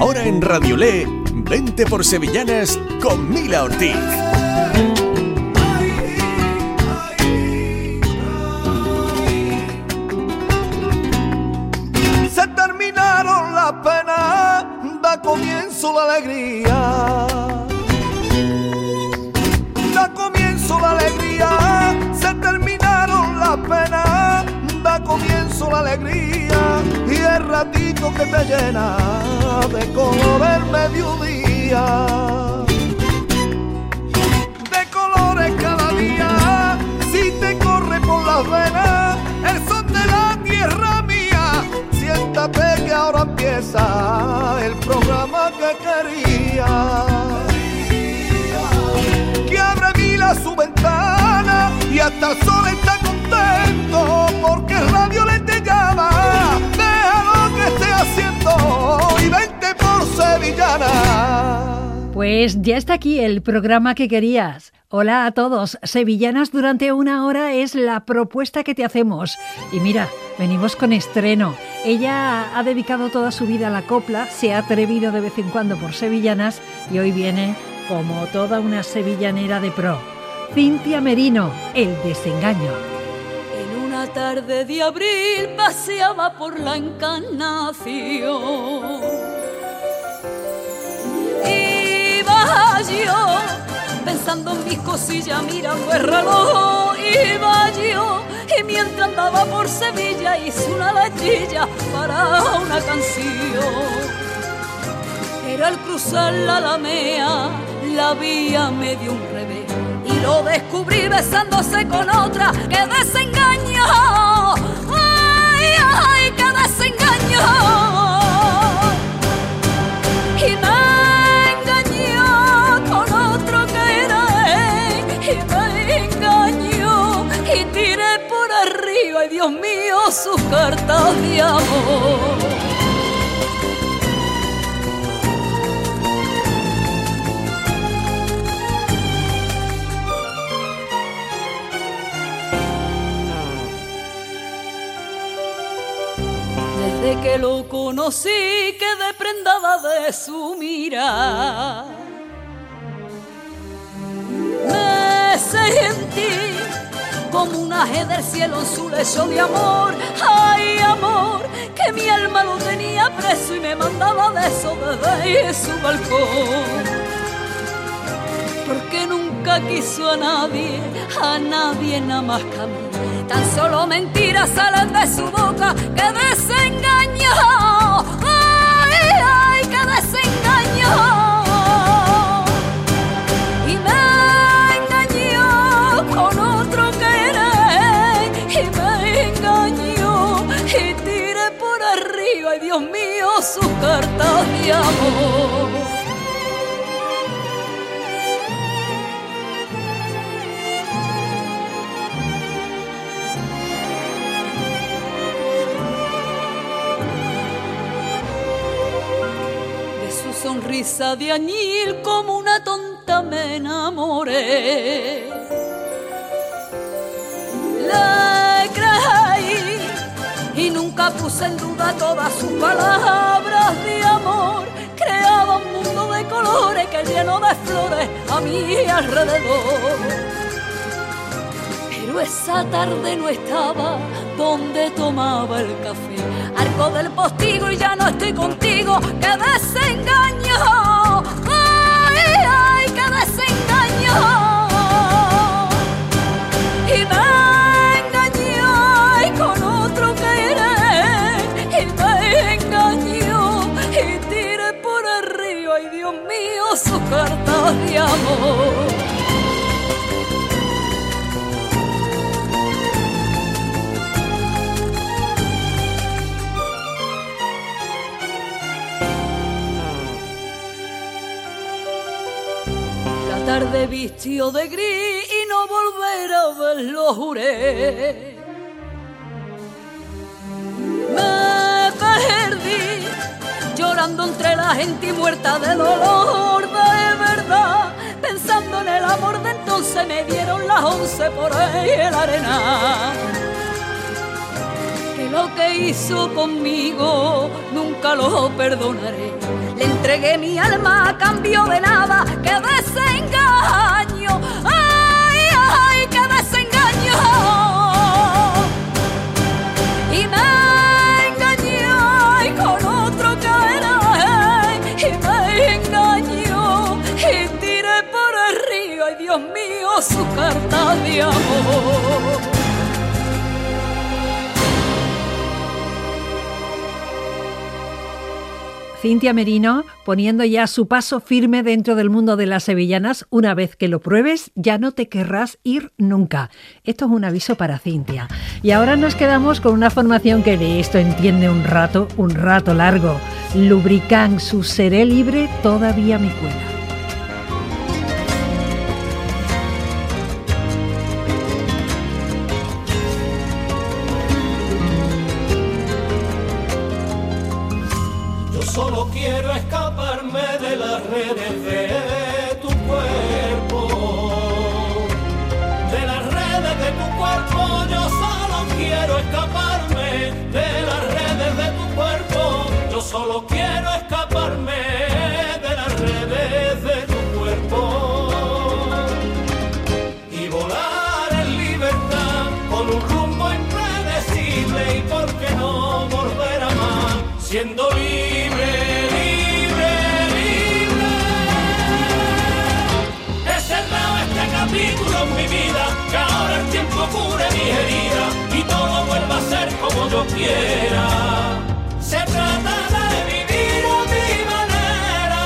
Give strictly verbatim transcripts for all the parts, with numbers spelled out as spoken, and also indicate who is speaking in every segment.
Speaker 1: Ahora en Radiolé, vente por Sevillanas con Mila Ortiz.
Speaker 2: Se terminaron las penas, da comienzo la alegría. Da comienzo la alegría, se terminaron las penas, da comienzo la alegría y el ratito que te llena de color el mediodía. De colores cada día, si te corre por las venas el sol de la tierra mía, siéntate que ahora empieza el programa que quería. Que abre Mila su ventana y hasta el sol está contento porque Radio Le te llama. Deja lo que esté haciendo y vente por Sevillana.
Speaker 3: Pues ya está aquí el programa que querías. Hola a todos, Sevillanas durante una hora es la propuesta que te hacemos. Y mira, venimos con estreno. Ella ha dedicado toda su vida a la copla, se ha atrevido de vez en cuando por Sevillanas y hoy viene como toda una sevillanera de pro. Cintia Merino, El desengaño.
Speaker 4: En una tarde de abril paseaba por la Encarnación. Iba yo pensando en mis cosillas, mirando el reloj. Iba yo y mientras andaba por Sevilla hice una letrilla para una canción. Era al cruzar la Alamea, la vía me dio un revés y lo descubrí besándose con otra. ¡Qué desengaño! ¡Ay, ay, qué desengaño! Y me engañó con otro que era él, y me engañó y tiré por arriba, y Dios mío, sus cartas de amor. Desde que lo conocí quedé prendada de su mirar. Me sentí como un aje del cielo en su lecho de amor. Ay, amor, que mi alma lo tenía preso y me mandaba besos desde su balcón. Porque nunca quiso a nadie, a nadie nada más que a mí. Tan solo mentiras salen de su boca. ¡Qué desengaño! ¡Ay, ay, qué desengaño! Y me engañó con otro querer, y me engañó y tiré por arriba, y Dios mío, sus cartas de amor. Sonrisa de añil como una tonta me enamoré. Le creí y nunca puse en duda todas sus palabras de amor. Creaba un mundo de colores que lleno de flores a mi alrededor. Pero esa tarde no estaba donde tomaba el café. Arco del postigo y ya no estoy contigo. ¡Qué desengaño! ¡Ay, ay, qué desengaño! Y me engañó y con otro querer, y me engañó y tiré por arriba, y Dios mío, sus cartas de amor. Tarde vistió de gris y no volver a verlo juré. Me perdí llorando entre la gente y muerta de dolor de verdad, pensando en el amor de entonces. Me dieron las once por ahí en la arena. Que lo que hizo conmigo nunca lo perdonaré. Le entregué mi alma a cambio de nada. ¡Qué desengaño! ¡Ay, ay, qué desengaño! Y me engañó y con otro caerá, y me engañó y tiré por el río, ay Dios mío, su carta de amor.
Speaker 3: Cintia Merino poniendo ya su paso firme dentro del mundo de las sevillanas. Una vez que lo pruebes, ya no te querrás ir nunca. Esto es un aviso para Cintia. Y ahora nos quedamos con una formación que de esto entiende un rato, un rato largo. Lubricán, su Seré libre, todavía me cuela.
Speaker 5: Solo quiero escaparme de las redes de tu cuerpo, de las redes de tu cuerpo. Yo solo quiero escaparme de las redes de tu cuerpo. Yo solo quiero escaparme de las redes de tu cuerpo y volar en libertad con un rumbo impredecible. Y por qué no volver a más siendo libre. Capítulo en mi vida, que ahora el tiempo cure mi herida y todo vuelva a ser como yo quiera. Se trata de vivir a mi manera.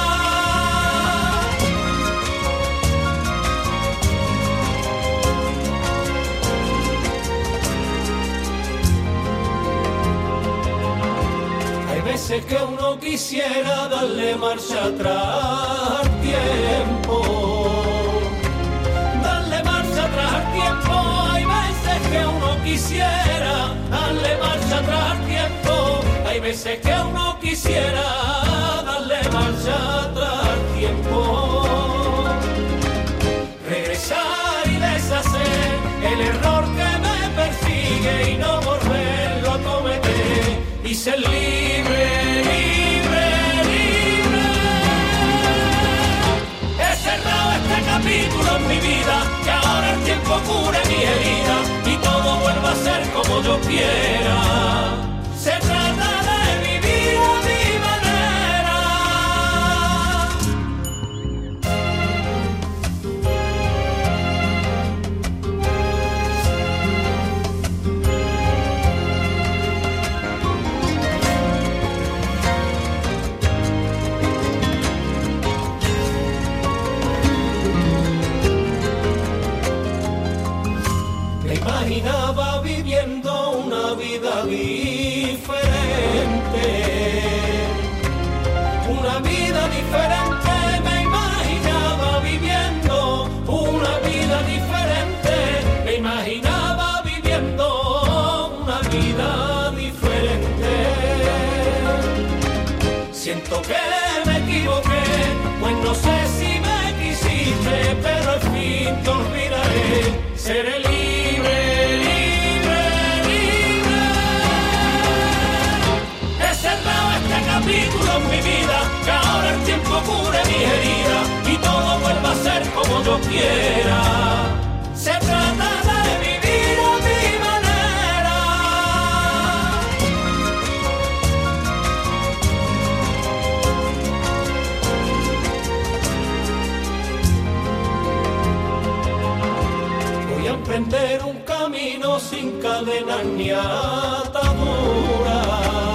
Speaker 5: Hay veces que uno quisiera darle marcha atrás al tiempo. Atrás al tiempo, hay veces que uno quisiera darle marcha atrás al tiempo, hay veces que uno quisiera darle marcha atrás al tiempo, regresar y deshacer el error que me persigue y no volverlo a cometer y ser libre, libre, libre. He cerrado este capítulo en mi vida, que ahora el tiempo cure mi herida y todo vuelva a ser como yo quiera. Se trata de vivir a mi manera. Imaginaba viviendo una vida diferente, una vida diferente, me imaginaba viviendo una vida diferente, me imaginaba viviendo una vida diferente. Siento que me equivoqué, pues no sé si me quisiste, pero al fin te olvidaré, seré libre. Capítulo en mi vida, que ahora el tiempo cure mi herida y todo vuelva a ser como yo quiera. Se trata de vivir a mi manera. Voy a emprender un camino sin cadenas ni ataduras.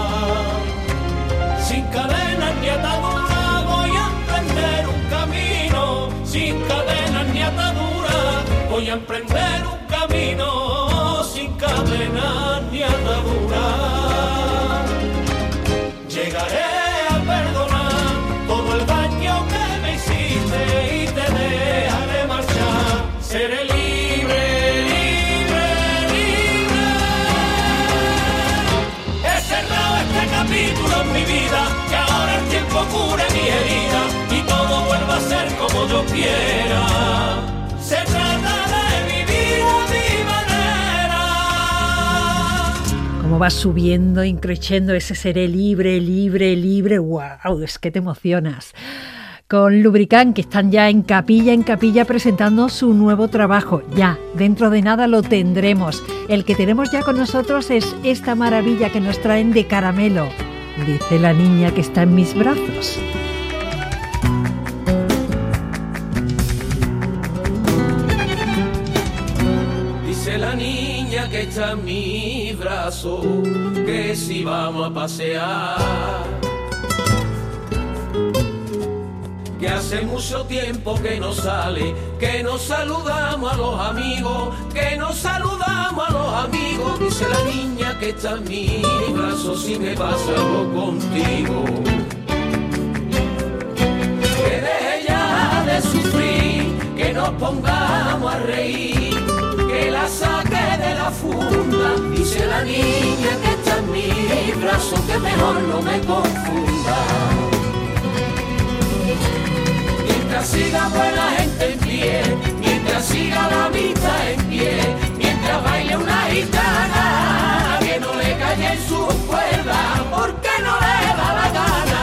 Speaker 5: Sin cadenas ni ataduras voy a emprender un camino, sin cadenas ni ataduras voy a emprender un camino, sin cadenas ni ataduras. Llegaré a perdonar todo el daño que me hiciste y te dejaré marchar, seré libre, libre, libre. He cerrado este capítulo en mi vida, que ahora el tiempo cure mi herida y todo vuelva a ser como yo quiera. Se trata de vivir a mi manera.
Speaker 3: Como cómo va subiendo, increciendo ese seré libre, libre, libre. ¡Wow! Es que te emocionas. Con Lubricant, que están ya en capilla, en capilla presentando su nuevo trabajo. Ya, dentro de nada lo tendremos. El que tenemos ya con nosotros es esta maravilla que nos traen de Caramelo. Dice la niña que está en mis brazos.
Speaker 5: Dice la niña que está en mi brazo, que si vamos a pasear, que hace mucho tiempo que no sale, que nos saludamos a los amigos, que nos saludamos a los amigos. Dice la niña que está en mi brazo, si me pasa algo contigo, que deje ya de sufrir, que nos pongamos a reír, que la saque de la funda. Dice la niña que está en mi brazo, que mejor no me confunda. Mientras siga buena gente en pie, mientras siga la vista en pie, mientras baile una gitana, que no le calle en su cuerda, porque no le da la gana.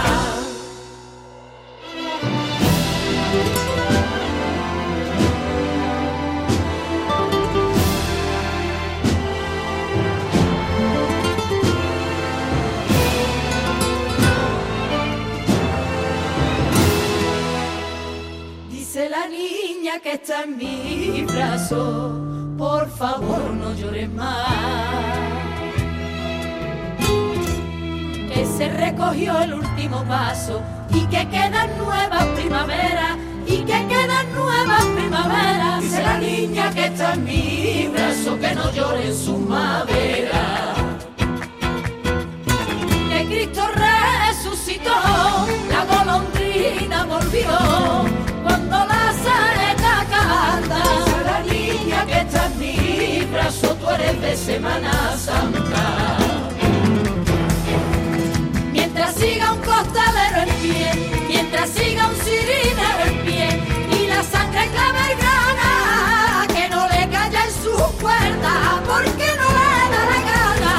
Speaker 4: Dice la niña que está en mi brazo, por favor no llores más, que se recogió el último paso y que quedan nuevas primaveras, y que quedan nuevas primaveras. Dice la niña que está en mi brazo, que no llore en su madera, que Cristo resucitó, la golondrina volvió cuando la saeta canta. Dice la niña que está en mi brazo, tú eres de Semana Santa. Mientras siga un costalero en pie, mientras siga un cirinero en pie, y la sangre clave grana, que no le calle en su cuerda, porque no le da la gana.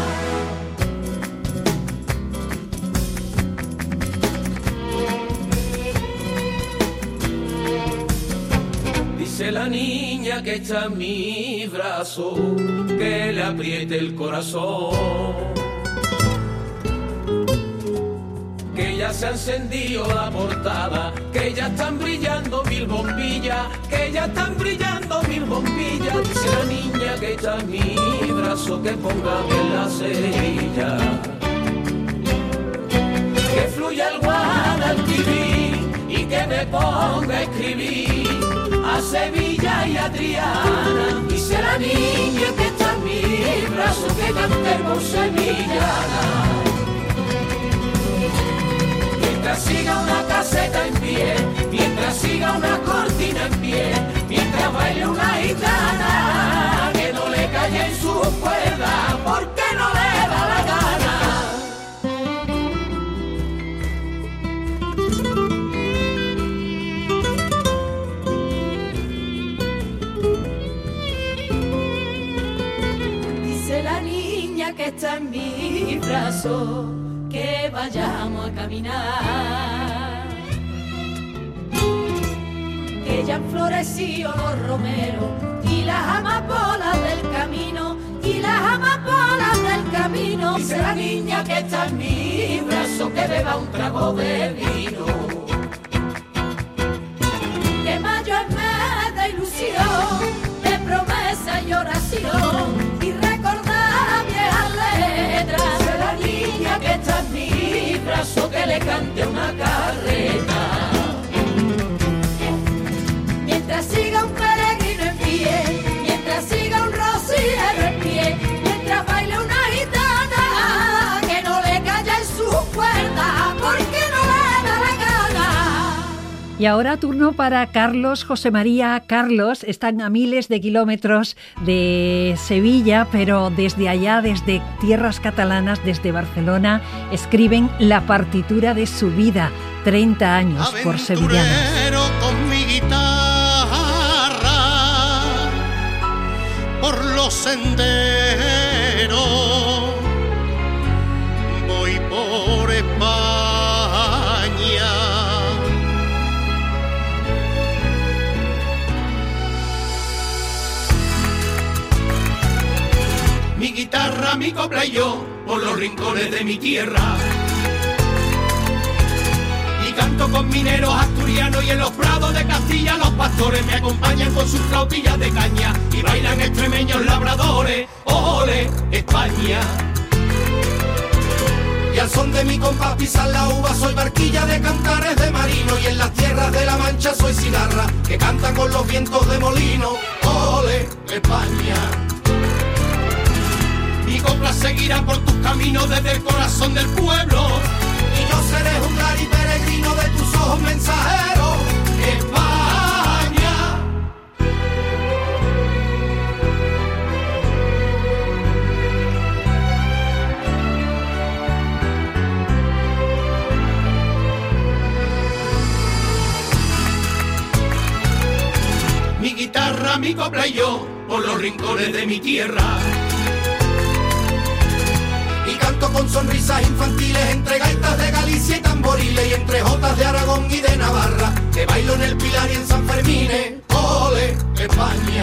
Speaker 5: Dice la niña que está en mi brazo, que le apriete el corazón, que ya se ha encendido la portada, que ya están brillando mil bombillas, que ya están brillando mil bombillas. Dice la niña que está en mi brazo, que ponga bien la cerilla, que fluya el Guadalquivir y que me ponga a escribir a Sevilla y a Triana. Dice la niña que está en mi brazo, que cantemos sevillana. Mientras siga una caseta en pie, mientras siga una cortina en pie, mientras baile una gitana, que no le calle en su cuerda, porque no le da la gana. Que está en mi brazo, que vayamos a caminar, que ya han florecido los romeros y las amapolas del camino, y las amapolas del camino. Dice la niña que está en mi brazo, que beba un trago de vino, que mayo es mes de ilusión, de promesa y oración, y recordar viejas letras. Dice la niña que está en mi brazo, que le cante una carreta. Mientras siga un peregrino en pie, mientras siga un rociero en pie, mientras baile una gitana, que no le calle en su cuerda, porque no le da la gana.
Speaker 3: Y ahora turno para Carlos, José María. Carlos, están a miles de kilómetros de Sevilla, pero desde allá, desde tierras catalanas, desde Barcelona, escriben la partitura de su vida. treinta años por sevillanas.
Speaker 6: Aventurero con mi guitarra por los senderos
Speaker 5: mi copla y yo por los rincones de mi tierra. Y canto con mineros asturianos y en los prados de Castilla los pastores me acompañan con sus flautillas de caña y bailan extremeños labradores. ¡Ole, España! Y al son de mi compás pisar la uva soy barquilla de cantares de marino y en las tierras de la Mancha soy cigarra que canta con los vientos de molino. ¡Ole, España! Mi copla seguirá por tus caminos desde el corazón del pueblo y yo seré juglar y peregrino de tus ojos mensajeros. España. Mi guitarra, mi copla y yo por los rincones de mi tierra. Y canto con sonrisas infantiles entre gaitas de Galicia y tamboriles y entre jotas de Aragón y de Navarra que bailo en el Pilar y en San Fermín. ¡Ole, España!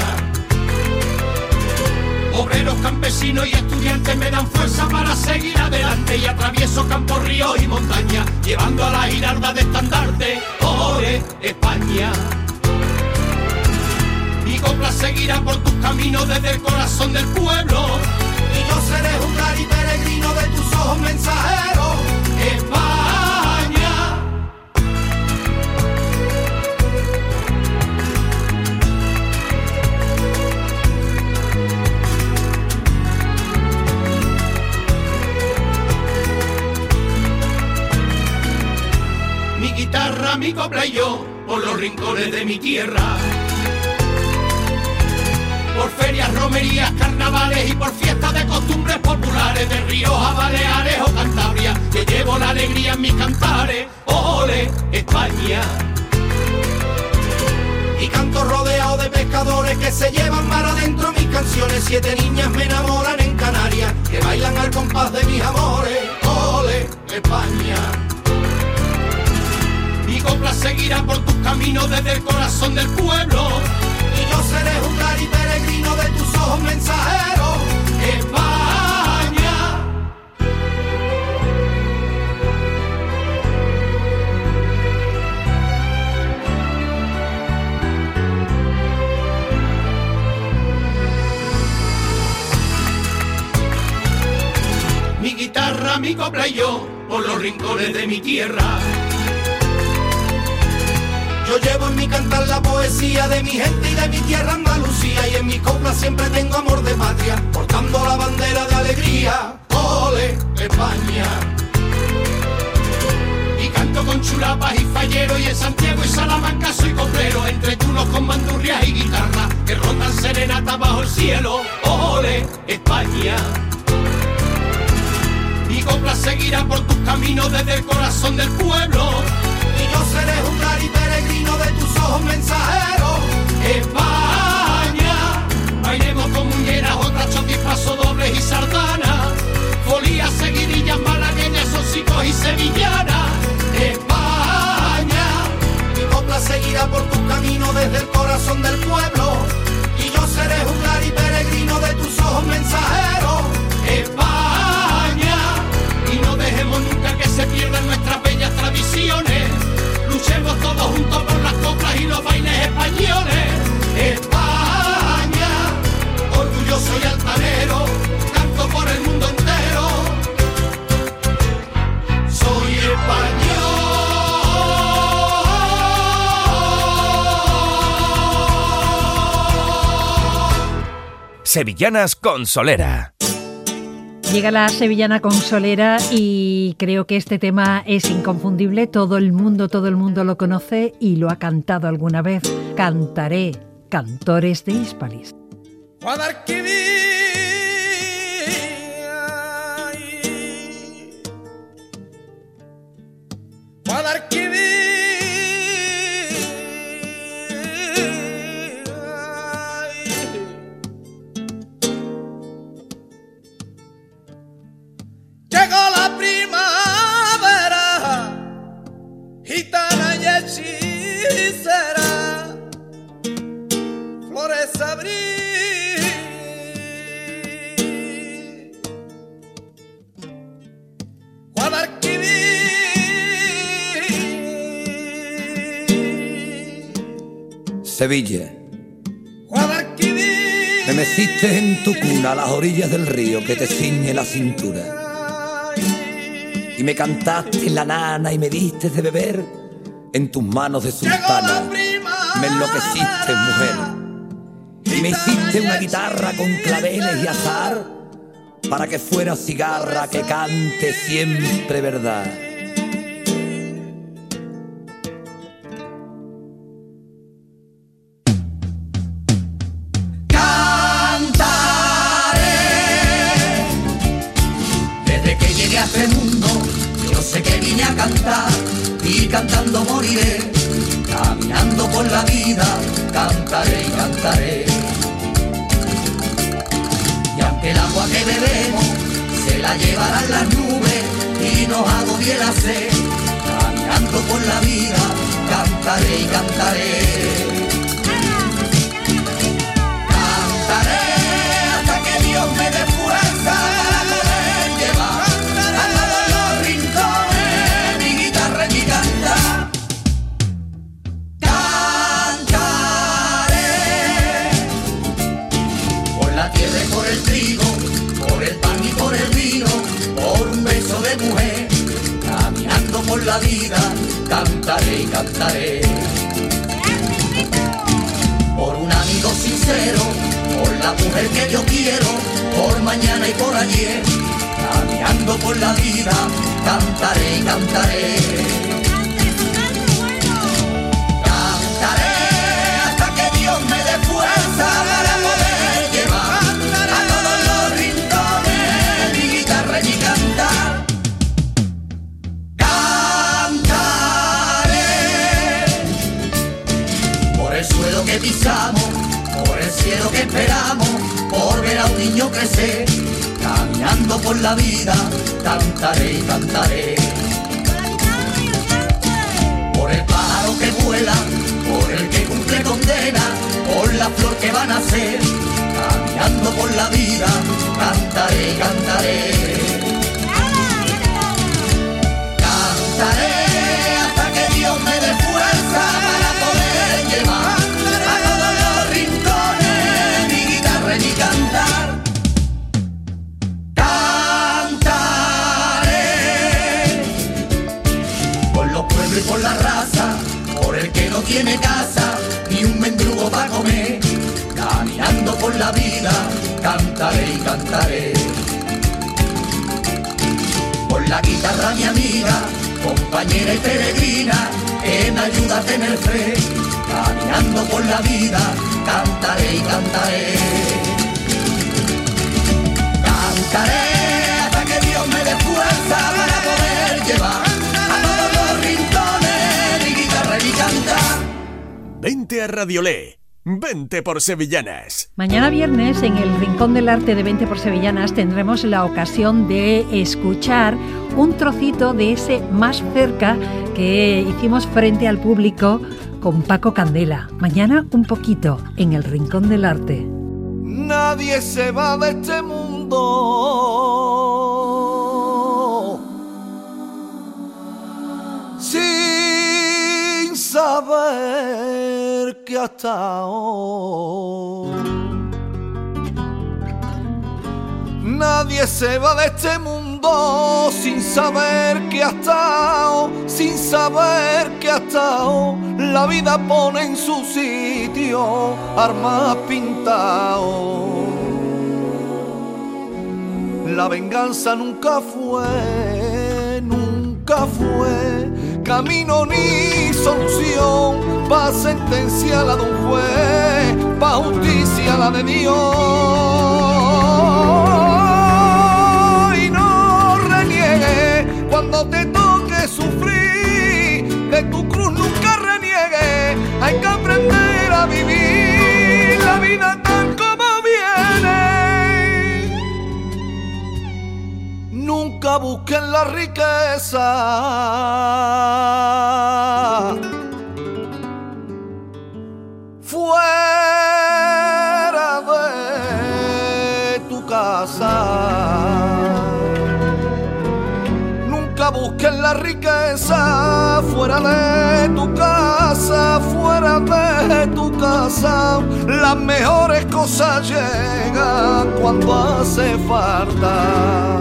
Speaker 5: Obreros, campesinos y estudiantes me dan fuerza para seguir adelante y atravieso campos, ríos y montañas llevando a la giralda de estandarte. ¡Ole, España! Mi copla seguirá por tus caminos desde el corazón del pueblo y yo seré juglar y peregrino de tus ojos mensajeros. España. Mi guitarra, mi copla y yo por los rincones de mi tierra. Por ferias, romerías, carnavales y por fiestas de costumbres populares de Rioja, Baleares o Cantabria, que llevo la alegría en mis cantares. ¡Ole, España! Y canto rodeado de pescadores que se llevan mar adentro mis canciones. Siete niñas me enamoran en Canarias, que bailan al compás de mis amores. ¡Ole, España! Mi copla seguirá por tus caminos desde el corazón del pueblo y yo seré juglar y peregrino de tus ojos mensajeros. España. Mi guitarra, mi copla y yo por los rincones de mi tierra. Yo llevo en mi cantar la poesía de mi gente y de mi tierra Andalucía y en mi copla siempre tengo amor de patria, portando la bandera de alegría. ¡Ole, España! Y canto con chulapas y falleros y en Santiago y Salamanca soy coplero, entre tunos con bandurrias y guitarra que rondan serenata bajo el cielo. ¡Ole, España! Mi copla seguirá por tus caminos desde el corazón del pueblo y yo seré juglar y peregrino de tus ojos mensajeros. España. Bailemos con muñeras, otras chotipasos dobles y sardanas, folías, seguidillas, malagueñas, hocicos y sevillanas. España. Mi copla seguirá por tus caminos desde el corazón del pueblo y yo seré juglar y peregrino de tus ojos mensajeros. España. Y no dejemos nunca que se pierdan nuestras bellas tradiciones. Luchemos todos juntos por las coplas y los bailes españoles. España, orgulloso y altanero, canto por el mundo entero. Soy español.
Speaker 1: Sevillanas con Solera.
Speaker 3: Llega la sevillana consolera y creo que este tema es inconfundible. Todo el mundo, todo el mundo lo conoce y lo ha cantado alguna vez. Cantaré, cantores de Hispalis.
Speaker 2: Llegó la primavera, gitana y hechicera, flores abrir.
Speaker 7: Sevilla. Me meciste en tu cuna a las orillas del río que te ciñe la cintura. Y me cantaste la nana y me diste de beber en tus manos de sultana. Me enloqueciste, mujer. Y me hiciste una guitarra con claveles y azar para que fuera cigarra que cante siempre verdad.
Speaker 8: Este mundo, yo sé que vine a cantar y cantando moriré, caminando por la vida, cantaré y cantaré. Y aunque el agua que bebemos se la llevarán las nubes y nos agobie la sed, caminando por la vida, cantaré y cantaré. Cantaré hasta que Dios me dé fuerza para poder llevar por el trigo, por el pan y por el vino, por un beso de mujer, caminando por la vida, cantaré y cantaré. Por un amigo sincero, por la mujer que yo quiero, por mañana y por ayer, caminando por la vida, cantaré y cantaré. Cantaré hasta que Dios me dé fuerza para poder llevar que pisamos, por el cielo que esperamos, por ver a un niño crecer, caminando por la vida, cantaré y cantaré. Por el pájaro que vuela, por el que cumple condena, por la flor que va a nacer, caminando por la vida, cantaré y cantaré. Cantaré hasta que Dios me dé fuerza para poder llevar y cantar. Cantaré por los pueblos y por la raza, por el que no tiene casa ni un mendrugo para comer, caminando por la vida, cantaré y cantaré. Por la guitarra mi amiga, compañera y peregrina, que me ayuda a tener fe, caminando por la vida, cantaré y cantaré. Cantaré hasta que Dios me dé fuerza para poder llevar a todos los rincones mi guitarra y cantar.
Speaker 1: Vente a Radiolé, vente por Sevillanas.
Speaker 3: Mañana viernes en el Rincón del Arte de Vente por Sevillanas tendremos la ocasión de escuchar un trocito de ese Más cerca que hicimos frente al público con Paco Candela. Mañana un poquito en el Rincón del Arte.
Speaker 2: Nadie se va de este mundo sin saber que ha estado. Nadie se va de este mundo sin saber que ha estado, sin saber que ha estado. La vida pone en su sitio armas pintado. La venganza nunca fue, nunca fue camino ni solución pa' sentencia la de un juez, pa' justicia la de Dios. Y no reniegues cuando te toque sufrir, de tu cruz nunca reniegues. Hay que aprender a vivir la vida tal como viene. Nunca busquen la riqueza fuera de tu casa. Nunca busquen la riqueza fuera de de tu casa, fuera de tu casa, las mejores cosas llegan cuando hace falta.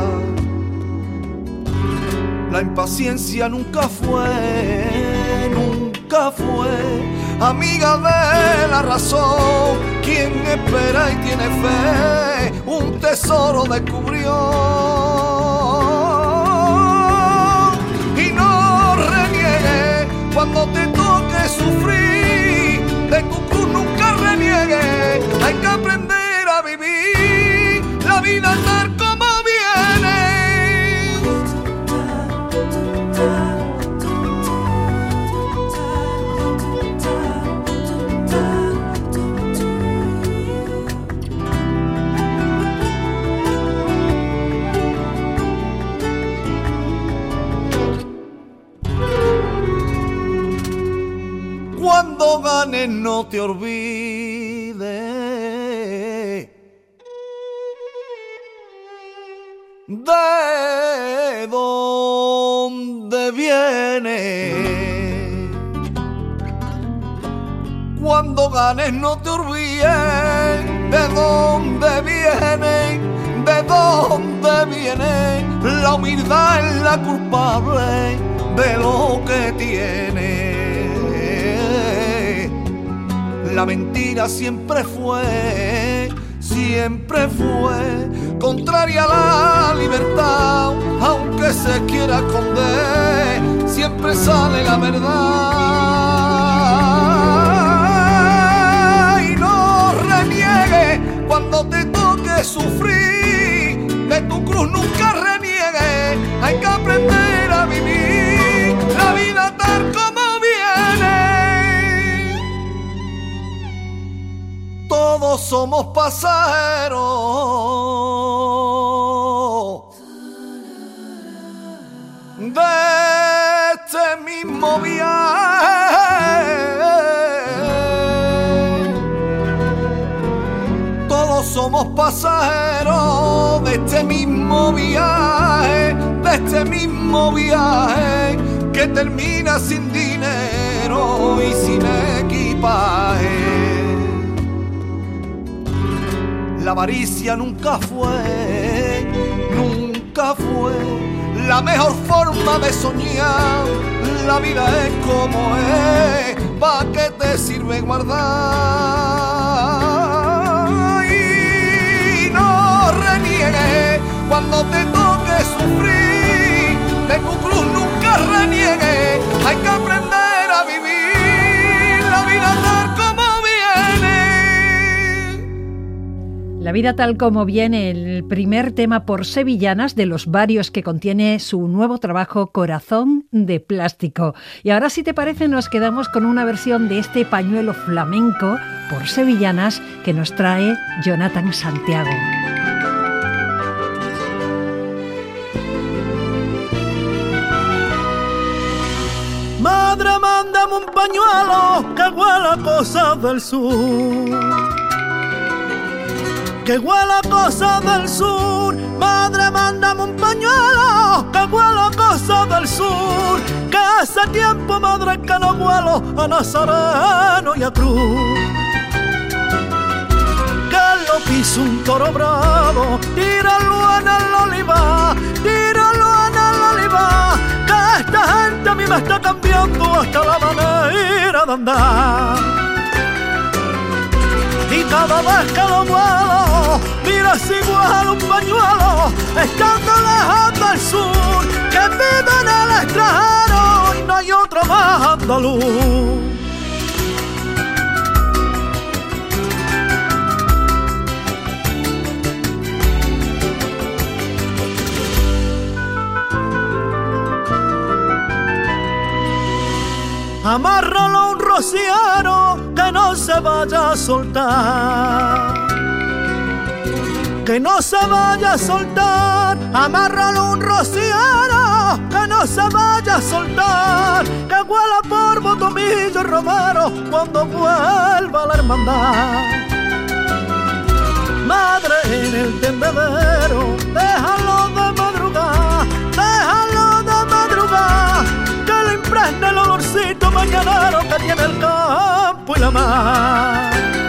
Speaker 2: La impaciencia nunca fue, nunca fue amiga de la razón. Quien espera y tiene fe, un tesoro descubrió. Y no reniegue cuando te toque sufrir, de tu cruz nunca reniegue. Hay que aprender a vivir la vida tal como viene. Cuando ganes no te olvides de dónde viene. Cuando ganes no te olvides de dónde viene, de dónde viene. La humildad es la culpable de lo que tiene. La mentira siempre fue, siempre fue contraria a la libertad. Aunque se quiera esconder, siempre sale la verdad. Y no reniegue cuando te toque sufrir, de tu cruz nunca reniegue. Hay que aprender a vivir la vida tal como viene. Todos somos pasajeros de este mismo viaje. Todos somos pasajeros de este mismo viaje, de este mismo viaje que termina sin dinero y sin equipaje. La avaricia nunca fue, nunca fue la mejor forma de soñar. La vida es como es, ¿pa' qué te sirve guardar? Y no reniegues cuando te toque sufrir, de tu cruz nunca reniegues. Hay que aprender a vivir la vida tal como
Speaker 3: La vida tal como viene, el primer tema por sevillanas de los varios que contiene su nuevo trabajo Corazón de Plástico. Y ahora, si te parece, nos quedamos con una versión de este pañuelo flamenco por sevillanas que nos trae Jonathan Santiago.
Speaker 9: Madre, mándame un pañuelo que huela a cosas del sur. Que huela a cosas del sur. Madre, mándame un pañuelo que huela a cosas del sur. Que hace tiempo, madre, que no vuelo a Nazareno y a Cruz. Que lo piso un toro bravo, tíralo en el olivar, tíralo en el olivar. Que esta gente a mí me está cambiando hasta la manera de andar. Y cada vez que lo vuelo, mira si igual un pañuelo, estando lejos del sur, que vive en el extranjero y no hay otro más andaluz. Amárralo a un rociero que no se vaya a soltar, que no se vaya a soltar. Amárralo a un rociero que no se vaya a soltar, que huela por Botomillo y Romero cuando vuelva la hermandad. Madre, en el tendedero, déjalo de madrugar, déjalo de madrugar, que le impregne el olorcito mañanero que tiene el campo y la mar.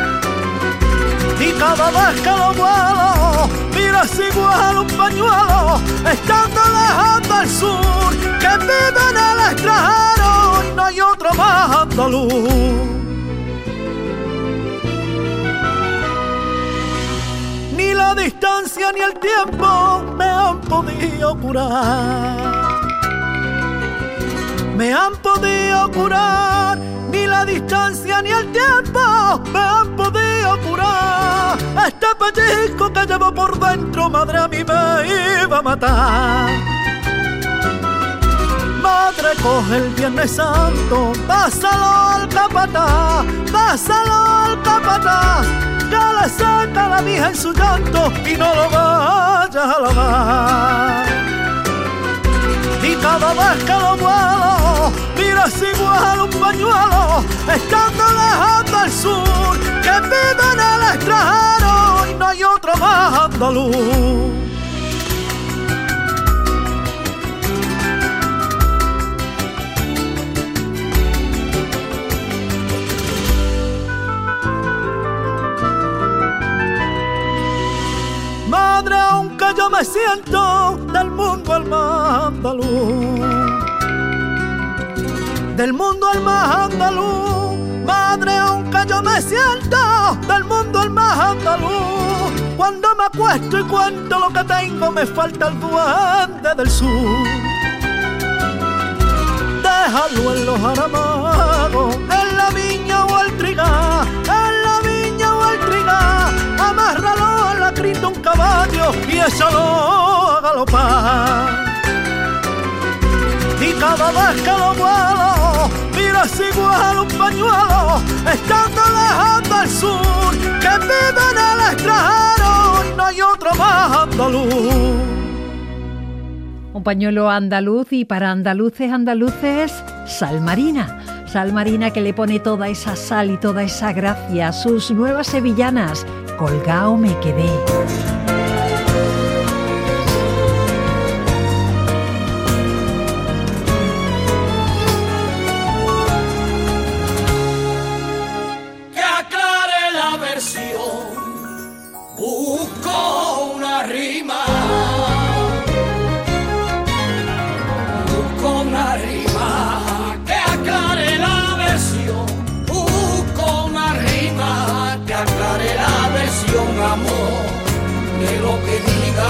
Speaker 9: Y cada vez que lo vuelo, mira si igual un pañuelo, estando lejos del sur, que vive en el extranjero y no hay otro más andaluz. Ni la distancia ni el tiempo me han podido curar. Me han podido curar, ni la distancia ni el tiempo me han podido curar. Este pellizco que llevo por dentro, madre, a mí me iba a matar. Madre, coge el Viernes Santo, dáselo al capataz, dáselo al capataz, que le saca la Virgen su llanto y no lo vayas a lavar. Y cada vez que lo vuelo, mira si igual un pañuelo, estando lejos del sur, que vive en el extranjero y no hay otro más andaluz. Madre, aunque yo me siento del mundo al más andaluz, del mundo al más andaluz. Madre, aunque yo me siento del mundo al más andaluz, cuando me acuesto y cuento lo que tengo, me falta el duende del sur. Déjalo en los aramagos, en la viña o el trigal, en la viña o el trigal, amárralo a la crita un caballo y échalo a galopar. Y cada vez que lo vuelo, mira si igual un pañuelo, estando lejos del sur, que vive en el extranjero y no hay otro más andaluz.
Speaker 3: Un pañuelo andaluz, y para andaluces, andaluces, sal marina. Sal marina que le pone toda esa sal y toda esa gracia a sus nuevas sevillanas. Colgao me quedé.
Speaker 5: Que aclare la versión, busco una rima. Una rima que aclare la versión, busco una rima que aclare la versión, amor, de lo que diga.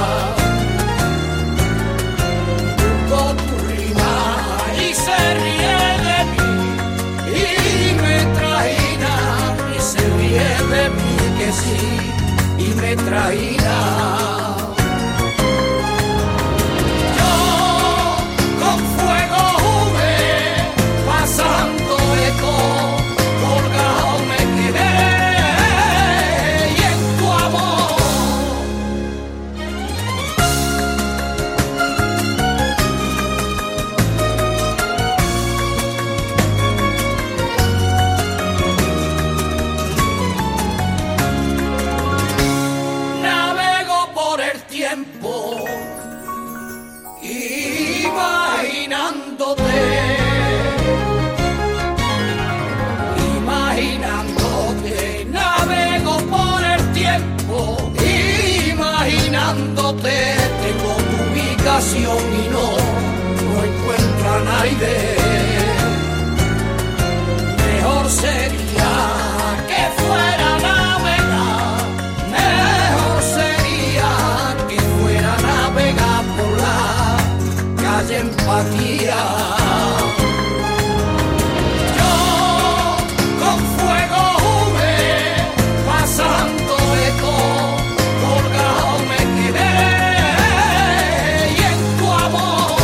Speaker 5: Busco tu rima y se ríe de mí y me trajina, y se ríe de mí que sí y me trajina. Santo eco, colgado me quedé y en tu amor. Navego por el tiempo, imaginándote. Imaginándote, navego por el tiempo, imaginándote, tengo tu ubicación y no, no encuentro a nadie. Mejor sería que fuera a navegar, mejor sería que fuera a navegar por la calle Empatía. Santo eco, colgado me quedé y en tu amor.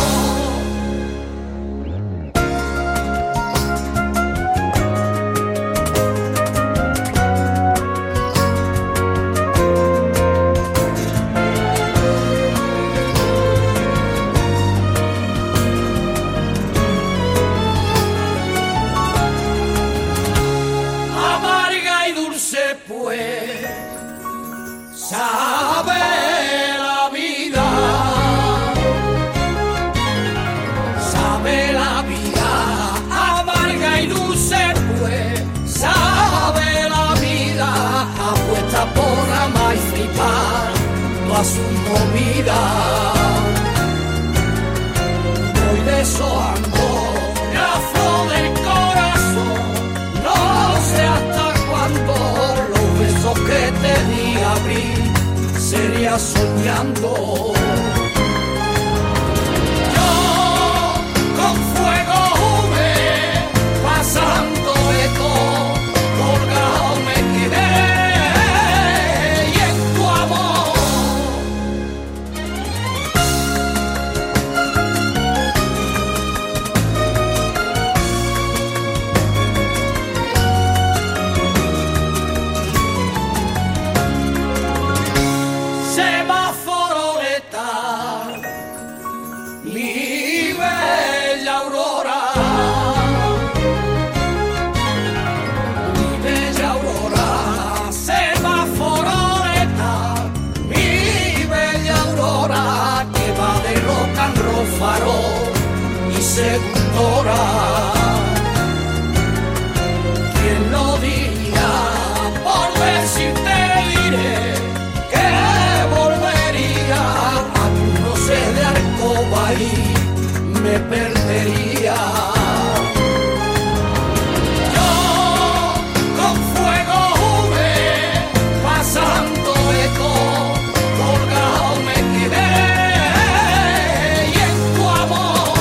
Speaker 5: Amarga y dulce pues sabe la vida, sabe la vida, amarga
Speaker 8: su movida. Voy deshojando la flor del corazón, no sé hasta cuándo los besos que te di abrir sería soñando. Yo con fuego jugué, pasando de todo, colgado me quedé y en tu amor. Semáforo letal, mi bella aurora, mi bella aurora. Semáforo letal, mi bella aurora, que va de rock and roll, farol y seductora. ¿Quién lo diría? Por decirte diré que volvería a tu roce de alcoba y me perdería. Yo con fuego jugué, pasando de todo, colgado me quedé y en tu amor.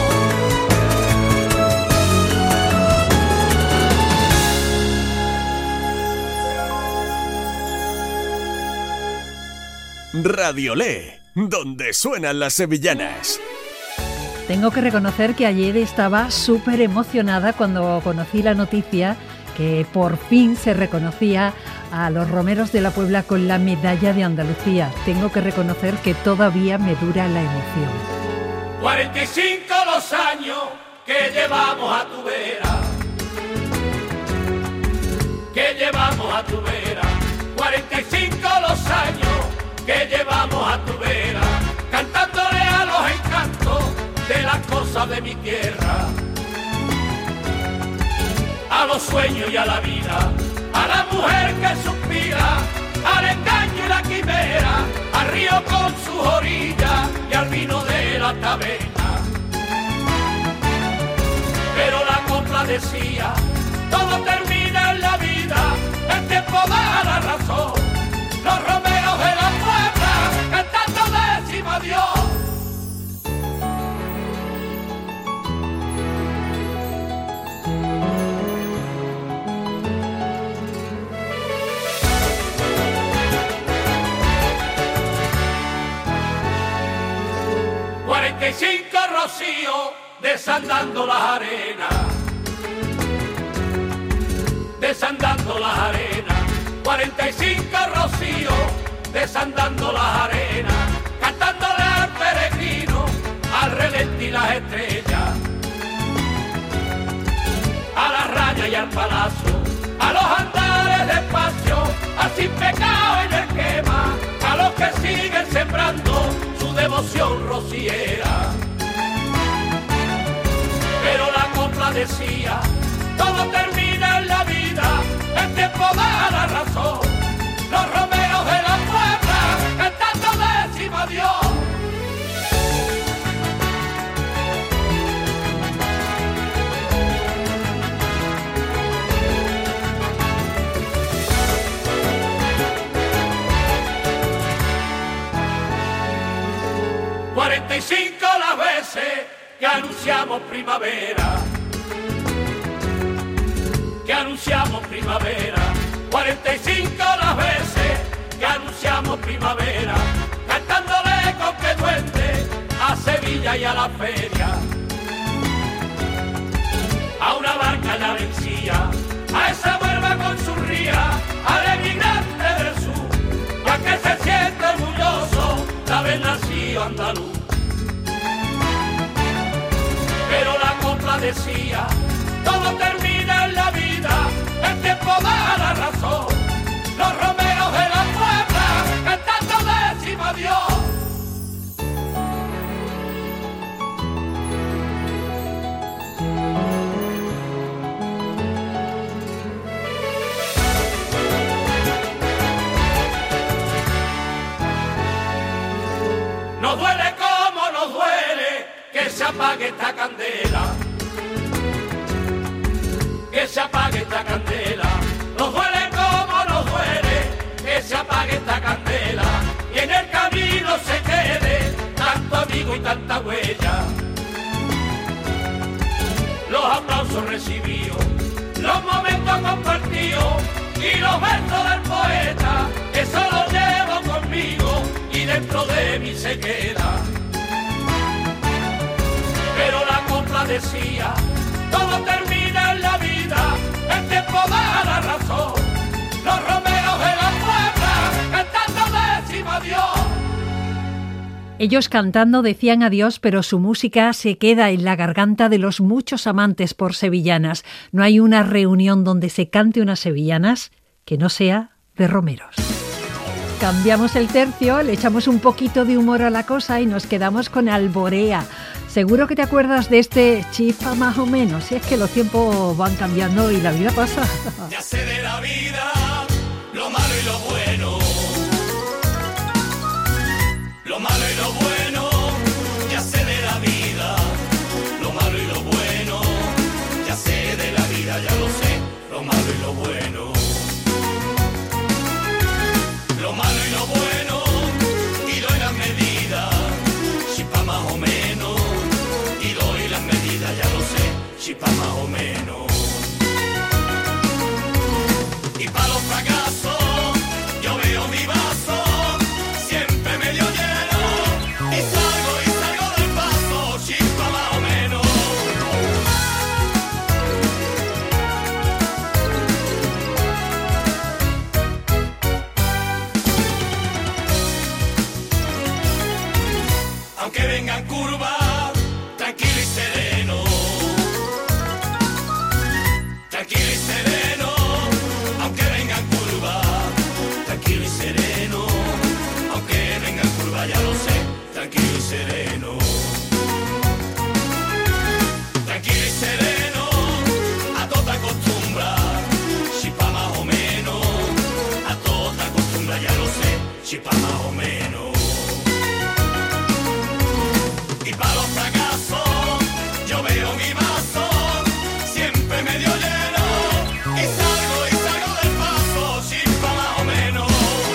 Speaker 1: Radiolé, donde suenan las sevillanas.
Speaker 3: Tengo que reconocer que ayer estaba súper emocionada cuando conocí la noticia que por fin se reconocía a los romeros de la Puebla con la medalla de Andalucía. Tengo que reconocer que todavía me dura la emoción.
Speaker 5: cuarenta y cinco los años que llevamos a tu vera, que llevamos a tu vera, cuarenta y cinco los años que llevamos a tu vera, cantándole a los encantos de las cosas de mi tierra, a los sueños y a la vida, a la mujer que suspira, al engaño y la quimera, al río con sus orillas y al vino de la taberna. Pero la copla decía, todo termina en la vida, el tiempo da la razón, los romeros de la Puebla cantando décimo adiós. cuarenta y cinco rocíos desandando las arenas, desandando las arenas, cuarenta y cinco rocíos desandando las arenas, cantándole al peregrino, al relente y las estrellas, a la raya y al palacio, a los andares despacio, al sin pecado en el quema, a los que siguen sembrando su devoción rociera. Pero la copla decía, todo termina en la vida, el tiempo da la razón, los romeros de la Puebla cantando décimo adiós. cuarenta y cinco las veces que anunciamos primavera, que anunciamos primavera, cuarenta y cinco las veces que anunciamos primavera, cantándole con que duende a Sevilla y a la feria, a una barca ya vencía, a esa huelva con su ría, al emigrante del sur, ya que se siente orgulloso de haber nacido andaluz. Pero la copla decía, todo termina en la vida, el tiempo da la razón, los romeros de la Puebla cantando décimo adiós. algo y tanta huella. Los aplausos recibidos, los momentos compartidos y los versos del poeta, eso lo llevo conmigo y dentro de mí se queda. Pero la copla decía, todo termina en la vida, el tiempo da la razón. Los romeros de la puebla cantando decimos adiós.
Speaker 3: Ellos cantando decían adiós, pero su música se queda en la garganta de los muchos amantes por sevillanas. No hay una reunión donde se cante unas sevillanas que no sea de romeros. Cambiamos el tercio, le echamos un poquito de humor a la cosa y nos quedamos con Alborea. Seguro que te acuerdas de este Chispa más o menos, si es que los tiempos van cambiando y la vida pasa.
Speaker 5: Ya sé de la vida, lo malo y lo bueno. Lo malo y lo bueno, ya sé de la vida. Lo malo y lo bueno, ya sé de la vida, ya lo sé. Lo malo y lo bueno. Lo malo y lo bueno, y doy las medidas. Chispa más o menos, y doy las medidas, ya lo sé. Chispa más o menos. Y para los fracasos, yo veo mi vaso siempre medio lleno. Y salgo y salgo del paso, chispa más o menos. Aunque vengan curvas, tranquilo y sereno. Tranquilo y sereno. Aunque vengan curvas, tranquilo y sereno. Aunque vengan curvas, ya lo sé. Tranquilo y sereno. Tranquilo y sereno. A toda acostumbra. Chispa más o menos. A toda acostumbra, ya lo sé. Chispa más o menos. Y para los fracasos, yo veo mi vaso siempre medio lleno. Y salgo y salgo del paso, chispa más o menos.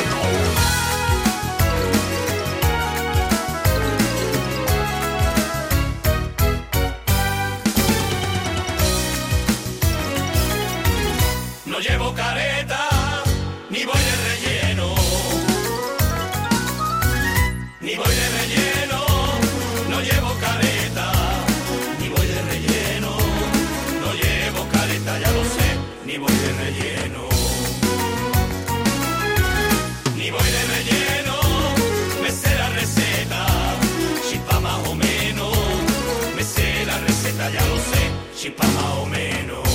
Speaker 5: No llevo careta, ni voy de relleno. Ni voy de relleno, no llevo careta. Ni voy de relleno, no llevo careta, ya lo sé. Ni voy de relleno. Ni voy de relleno, me sé la receta. Chispa más o menos, me sé la receta, ya lo sé. Chispa más o menos.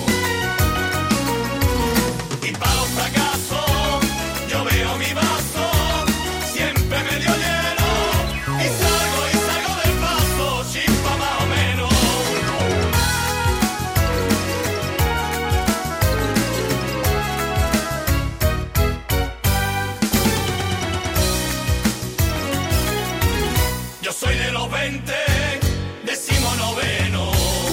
Speaker 5: Y para los fracasos, yo veo mi vaso siempre medio lleno. Y salgo y salgo del paso, chispa más o menos. Yo soy de los veinte, decimo noveno.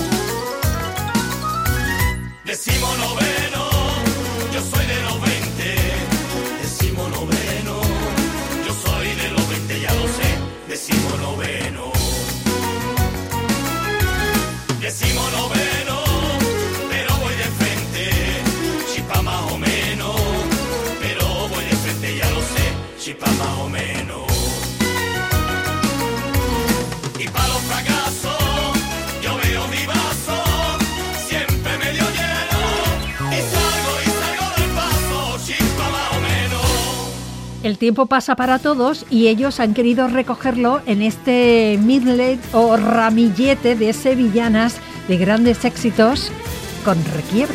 Speaker 5: Decimo noveno, yo soy de los veinte. Decimo noveno, yo soy de los veinte, ya lo sé. Decimo noveno. Decimo noveno, pero voy de frente. Chispa más o menos, pero voy de frente, ya lo sé. Chispa más o menos. Y para los fracasos, yo veo mi vaso siempre medio lleno. Y salgo y salgo del paso, chispa más o menos.
Speaker 3: El tiempo pasa para todos y ellos han querido recogerlo en este medley o ramillete de sevillanas de grandes éxitos con requiebros.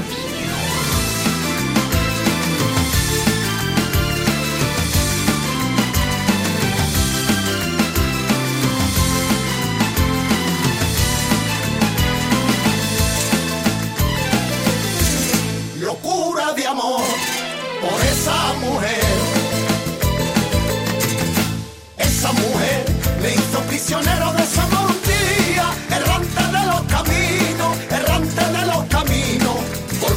Speaker 8: Locura de amor por esa mujer. Esa mujer me hizo prisionero de su amor un día, errante de los caminos, errante de los caminos, por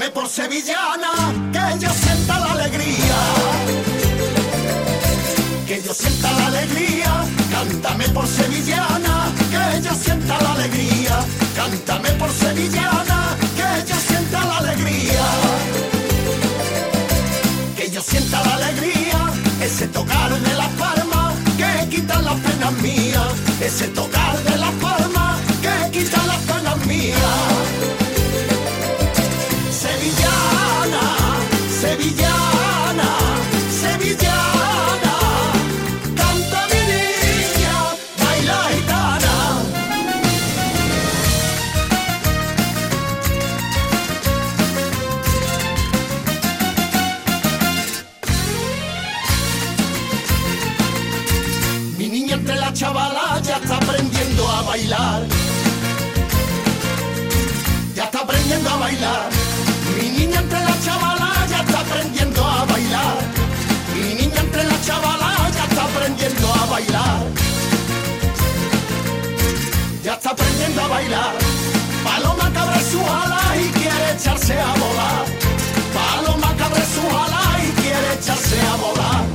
Speaker 8: Cántame por sevillana, que yo sienta la alegría. Que yo sienta la alegría. Cántame por sevillana, que yo sienta la alegría. Cántame por sevillana, que yo sienta la alegría. Que yo sienta la alegría, ese tocar de las palmas que quita las penas mías. Ese tocar de las palmas que quita las penas mías. Sevillana, sevillana, sevillana, canta mi niña, baila gitana. Mi niña entre la chavala ya está aprendiendo a bailar. Ya está aprendiendo a bailar. Mi niña entre la chavala ya está aprendiendo a bailar. Mi niña entre la chavala ya está aprendiendo a bailar. Ya está aprendiendo a bailar. Paloma que abre su ala y quiere echarse a volar. Paloma que abre su ala y quiere echarse a volar.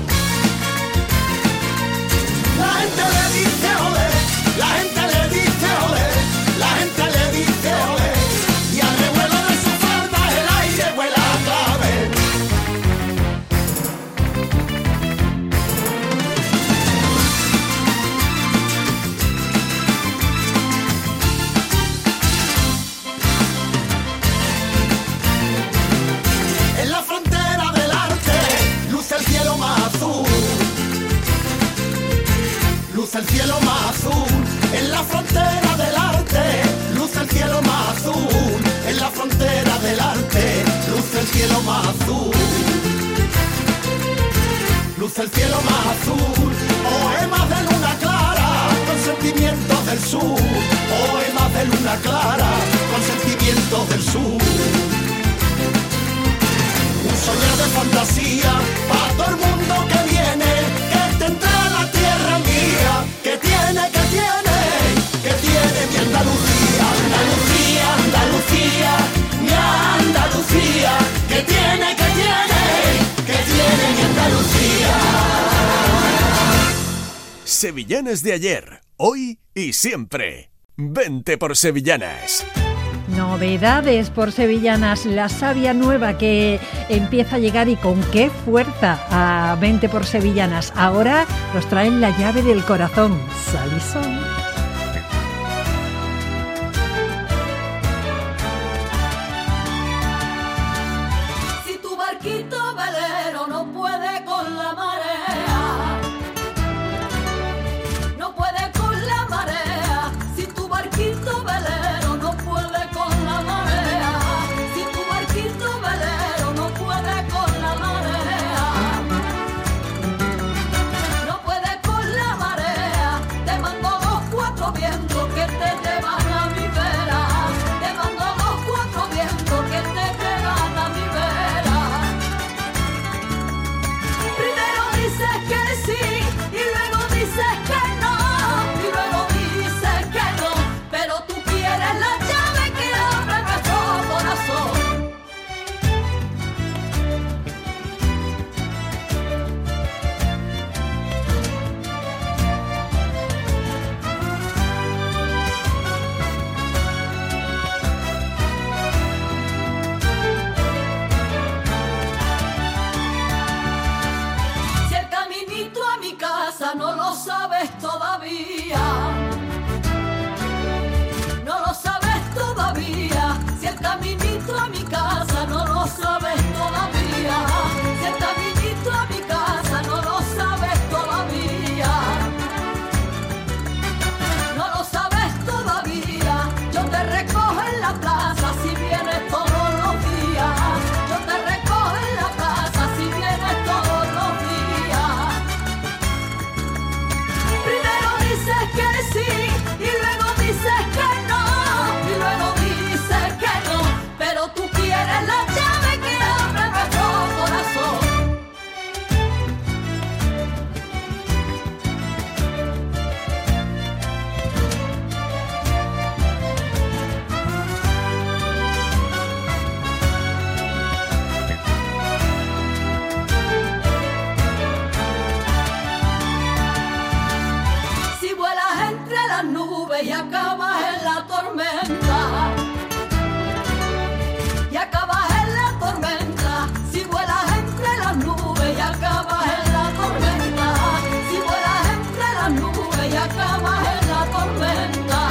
Speaker 8: La gente le dice ole, la gente le dice ole, la gente le dice ole. Y al revuelo de su falda el aire vuela otra vez. En la frontera del arte luce el cielo más azul. Luce el cielo más azul. En la frontera del arte luce el cielo más azul. En la frontera del arte luce el cielo más azul. Luce el cielo más azul. Poemas de luna clara con sentimientos del sur. Poemas de luna clara con sentimientos del sur. Un soñar de fantasía para todo el mundo que viene, que tendrá la tierra mía, que tiene, que tiene, que tiene mi Andalucía, Andalucía, Andalucía, mi Andalucía, que tiene, que tiene, que tiene mi Andalucía.
Speaker 1: Sevillanas de ayer, hoy y siempre. Vente por Sevillanas.
Speaker 3: Novedades por sevillanas, la savia nueva que empieza a llegar y con qué fuerza a Vente por Sevillanas. Ahora nos traen la llave del corazón, Salisón.
Speaker 4: Si tu barquito velero no puede con la marea, no puede con la marea. Si tu barquito velero no puede con la marea, si tu barquito velero no puede con la marea, no puede con la marea, te mando los cuatro vientos que te llevan a mi vera, te mando los cuatro vientos que te llevan a mi vera. Primero dices que sí y luego dices que no, y luego dices que no, pero tú quieres la llave que abre nuestro corazón. Si el caminito a mi casa no lo sabes todavía, no lo sabes todavía. Si el caminito a mi casa no lo sabes todavía, si el caminito a mi casa no lo sabes todavía, no lo sabes todavía. Yo te recojo en la plaza si vienes todos los días, yo te recojo en la plaza si vienes todos los días. Primero dices que sí y luego dices que no, y luego dices que no, pero tú quieres la llave que abre nuestro corazón. y acabas en la tormenta. Si vuelas entre las nubes y acabas en la tormenta. Si vuelas entre las nubes y acabas en la tormenta.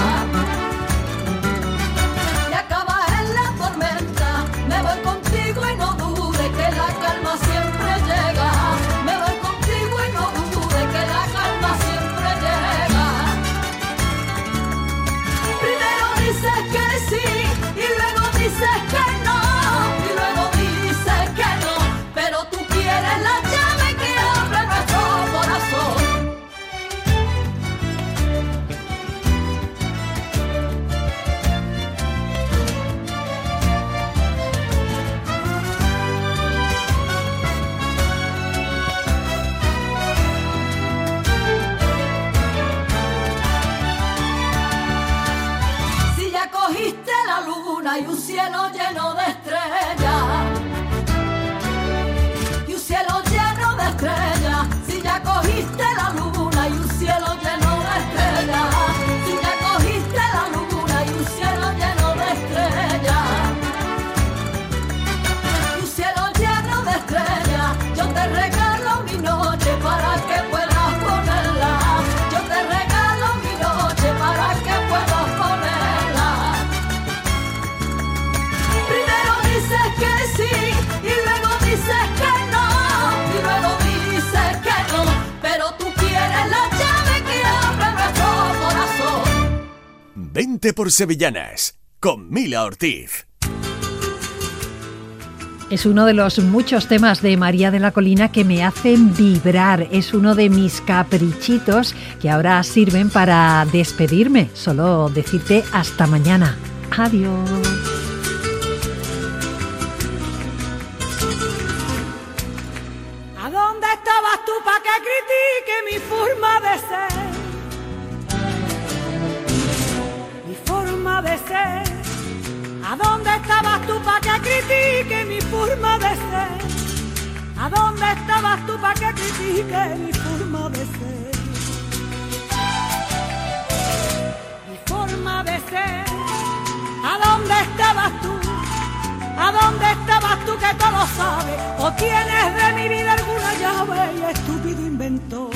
Speaker 4: Y acabas en la tormenta. Me voy contigo y no dudes que la calma siempre llega. Me voy contigo y no dudes que la calma siempre llega. Primero dices que sí y luego dices que no, y luego dices que no, pero tú quieres la llave que abre nuestro corazón. Si ya cogiste la luna y un cielo lleno de estrellas, y un cielo lleno de estrellas, si ya cogiste la luna y un cielo lleno de estrellas, si ya cogiste la luna y un cielo lleno de estrellas, y un cielo lleno de estrellas, yo te regalo mi noche para que puedas ponerla, yo te regalo mi noche para que puedas ponerla. Primero dices que sí y luego dices que no, y luego dices que no, pero tú quieres la llave que abre nuestro corazón.
Speaker 1: Vente por Sevillanas, con Mila Ortiz.
Speaker 3: Es uno de los muchos temas de María de la Colina que me hacen vibrar. Es uno de mis caprichitos que ahora sirven para despedirme. Solo decirte hasta mañana. Adiós.
Speaker 4: ¿A dónde estabas tú pa' que critique mi forma de ser? Mi forma de ser. ¿A dónde estabas tú pa' que critique mi forma de ser? ¿A dónde estabas tú pa' que critique mi forma de ser? Mi forma de ser. ¿A dónde estabas tú? ¿A dónde estabas tú que todo lo sabes? ¿O tienes de mi vida alguna llave y estúpido inventor?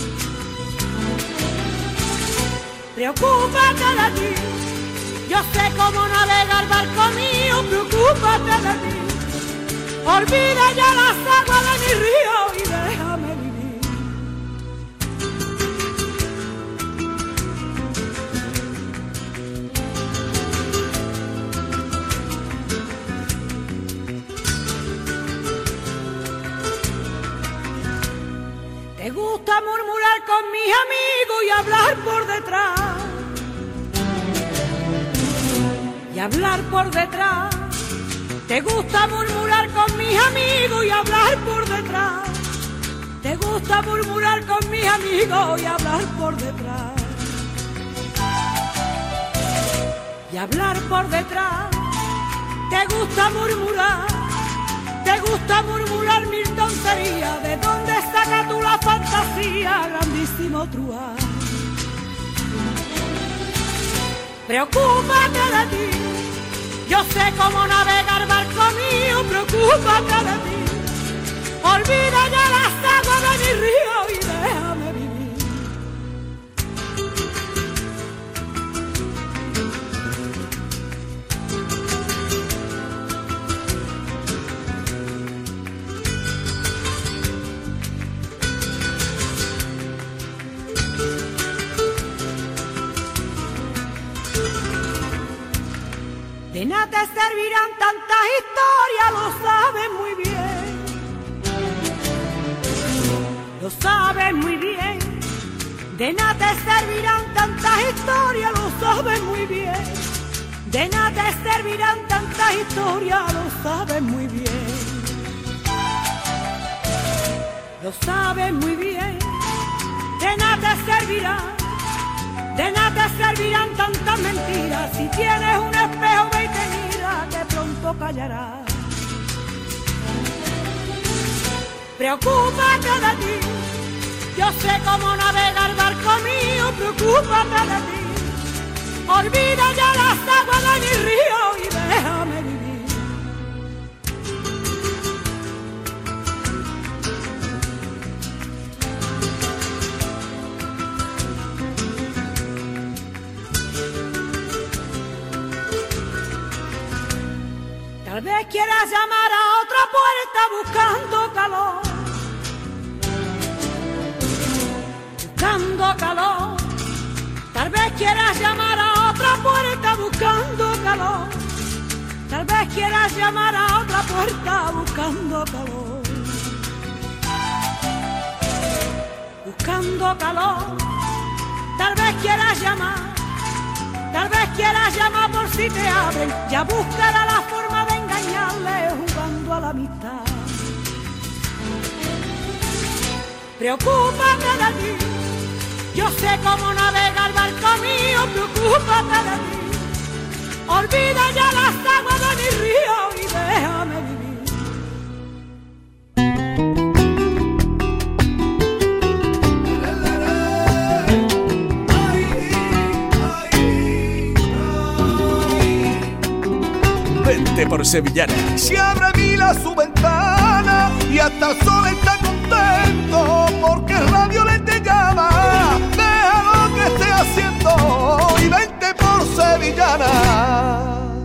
Speaker 4: Preocúpate de ti. Yo sé cómo navegar el barco mío, preocúpate de ti. Olvida ya las aguas de mi río y déjame vivir. Te gusta murmurar con mis amigos y hablar por detrás. Y hablar por detrás. Te gusta murmurar con mis amigos y hablar por detrás. Te gusta murmurar con mis amigos y hablar por detrás. Y hablar por detrás. Te gusta murmurar. Te gusta murmurar mil tonterías. ¿De dónde sacas tú la fantasía, grandísimo truán? Preocúpate de ti. Yo sé cómo navegar barco mío, preocúpate de ti. Olvida ya las aguas de mi río y déjame vivir. De nada te servirán tantas historias, lo sabes muy bien. Lo sabes muy bien. De nada te servirán tantas historias, lo sabes muy bien. De nada te servirán tantas historias, lo sabes muy bien. Lo sabes muy bien. De nada te servirán. De nada te servirán tantas mentiras. Si tienes un espejo ve y te mira, que pronto callarás. Preocúpate de ti. Yo sé cómo navegar barco mío, preocúpate de ti. Olvida ya las aguas de mi río y déjame vivir. vez quieras llamar a otra puerta buscando calor, buscando calor. Tal vez quieras llamar a otra puerta buscando calor. Tal vez quieras llamar a otra puerta buscando calor. Buscando calor. Tal vez quieras llamar. Tal vez quieras llamar por si te abren. Ya buscará la forma de engañarle jugando a la amistad. Preocúpate de ti. Yo sé cómo navegar el barco mío. Preocúpate de ti. Olvida ya las aguas de mi río y déjame vivir.
Speaker 1: Vente por Sevillana.
Speaker 2: Si abre mila su ventana y hasta el sol está contento porque el radio le te llama. Deja lo que esté haciendo y vente por Sevillana.